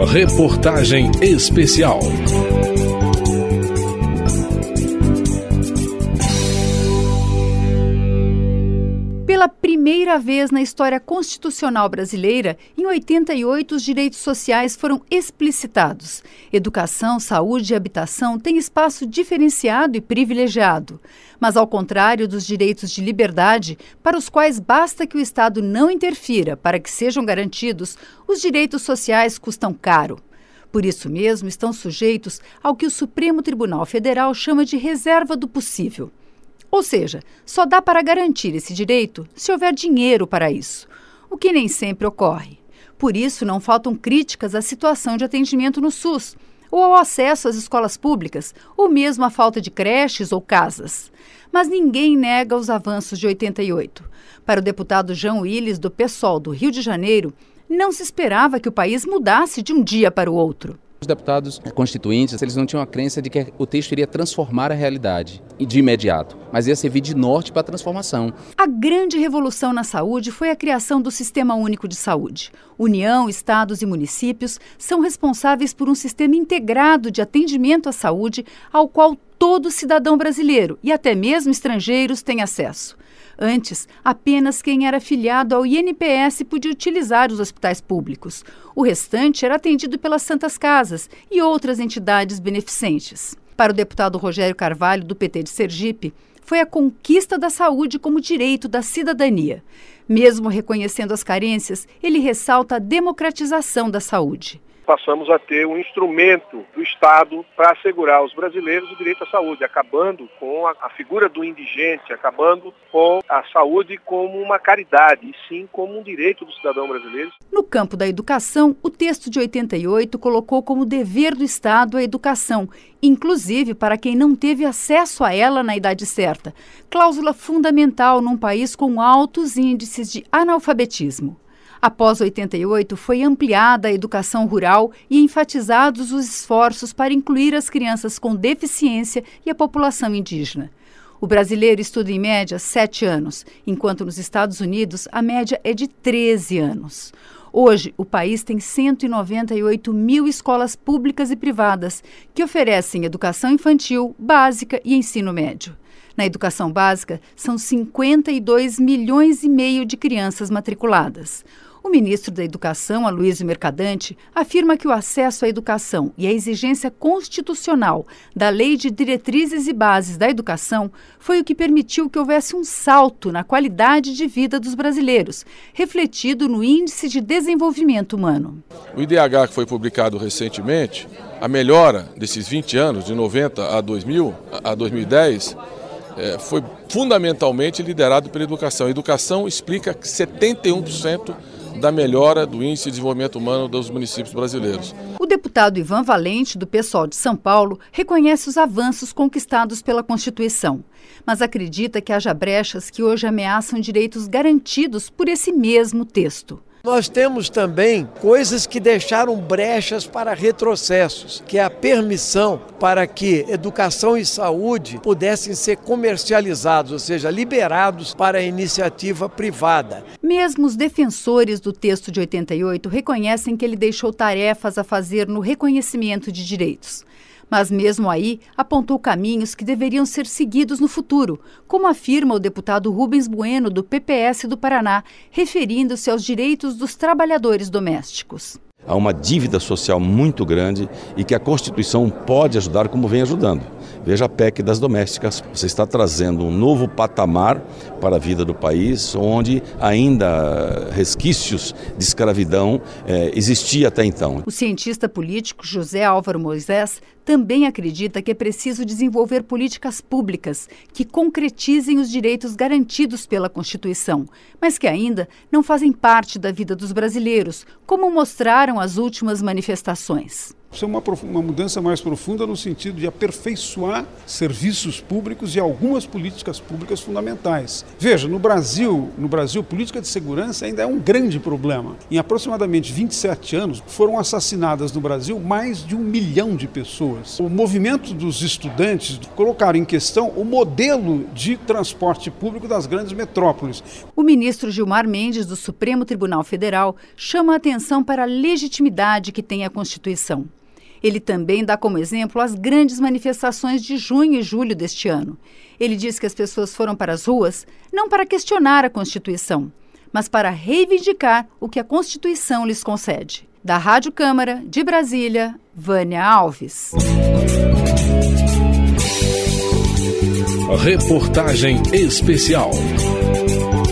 Reportagem especial. Pela primeira vez na história constitucional brasileira, em 88 os direitos sociais foram explicitados. Educação, saúde e habitação têm espaço diferenciado e privilegiado. Mas ao contrário dos direitos de liberdade, para os quais basta que o Estado não interfira para que sejam garantidos, os direitos sociais custam caro. Por isso mesmo, estão sujeitos ao que o Supremo Tribunal Federal chama de reserva do possível. Ou seja, só dá para garantir esse direito se houver dinheiro para isso, o que nem sempre ocorre. Por isso, não faltam críticas à situação de atendimento no SUS, ou ao acesso às escolas públicas, ou mesmo à falta de creches ou casas. Mas ninguém nega os avanços de 88. Para o deputado Jean Willis, do PSOL do Rio de Janeiro, não se esperava que o país mudasse de um dia para o outro. Os deputados constituintes, eles não tinham a crença de que o texto iria transformar a realidade de imediato, mas ia servir de norte para a transformação. A grande revolução na saúde foi a criação do Sistema Único de Saúde. União, estados e municípios são responsáveis por um sistema integrado de atendimento à saúde ao qual todo cidadão brasileiro e até mesmo estrangeiros têm acesso. Antes, apenas quem era filiado ao INPS podia utilizar os hospitais públicos. O restante era atendido pelas Santas Casas e outras entidades beneficentes. Para o deputado Rogério Carvalho, do PT de Sergipe, foi a conquista da saúde como direito da cidadania. Mesmo reconhecendo as carências, ele ressalta a democratização da saúde. Passamos a ter um instrumento do Estado para assegurar aos brasileiros o direito à saúde, acabando com a figura do indigente, acabando com a saúde como uma caridade, e sim como um direito do cidadão brasileiro. No campo da educação, o texto de 88 colocou como dever do Estado a educação, inclusive para quem não teve acesso a ela na idade certa, cláusula fundamental num país com altos índices de analfabetismo. Após 88, foi ampliada a educação rural e enfatizados os esforços para incluir as crianças com deficiência e a população indígena. O brasileiro estuda em média 7 anos, enquanto nos Estados Unidos a média é de 13 anos. Hoje, o país tem 198 mil escolas públicas e privadas que oferecem educação infantil, básica e ensino médio. Na educação básica, são 52 milhões e meio de crianças matriculadas. O ministro da Educação, Aloysio Mercadante, afirma que o acesso à educação e a exigência constitucional da Lei de Diretrizes e Bases da Educação foi o que permitiu que houvesse um salto na qualidade de vida dos brasileiros, refletido no Índice de Desenvolvimento Humano. O IDH, que foi publicado recentemente, a melhora desses 20 anos, de 90 a 2000, a 2010, foi fundamentalmente liderado pela educação. A educação explica 71% da melhora do Índice de Desenvolvimento Humano dos municípios brasileiros. O deputado Ivan Valente, do PSOL de São Paulo, reconhece os avanços conquistados pela Constituição, mas acredita que haja brechas que hoje ameaçam direitos garantidos por esse mesmo texto. Nós temos também coisas que deixaram brechas para retrocessos, que é a permissão para que educação e saúde pudessem ser comercializados, ou seja, liberados para a iniciativa privada. Mesmo os defensores do texto de 88 reconhecem que ele deixou tarefas a fazer no reconhecimento de direitos. Mas mesmo aí, apontou caminhos que deveriam ser seguidos no futuro, como afirma o deputado Rubens Bueno, do PPS do Paraná, referindo-se aos direitos dos trabalhadores domésticos. Há uma dívida social muito grande e que a Constituição pode ajudar, como vem ajudando. Veja a PEC das domésticas. Você está trazendo um novo patamar para a vida do país, onde ainda resquícios de escravidão existia até então. O cientista político José Álvaro Moisés também acredita que é preciso desenvolver políticas públicas que concretizem os direitos garantidos pela Constituição, mas que ainda não fazem parte da vida dos brasileiros, como mostraram as últimas manifestações. Isso é uma mudança mais profunda no sentido de aperfeiçoar serviços públicos e algumas políticas públicas fundamentais. Veja, no Brasil, política de segurança ainda é um grande problema. Em aproximadamente 27 anos, foram assassinadas no Brasil mais de 1 milhão de pessoas. O movimento dos estudantes colocaram em questão o modelo de transporte público das grandes metrópoles. O ministro Gilmar Mendes, do Supremo Tribunal Federal, chama a atenção para a legitimidade que tem a Constituição. Ele também dá como exemplo as grandes manifestações de junho e julho deste ano. Ele diz que as pessoas foram para as ruas não para questionar a Constituição, mas para reivindicar o que a Constituição lhes concede. Da Rádio Câmara, de Brasília, Vânia Alves. Reportagem especial.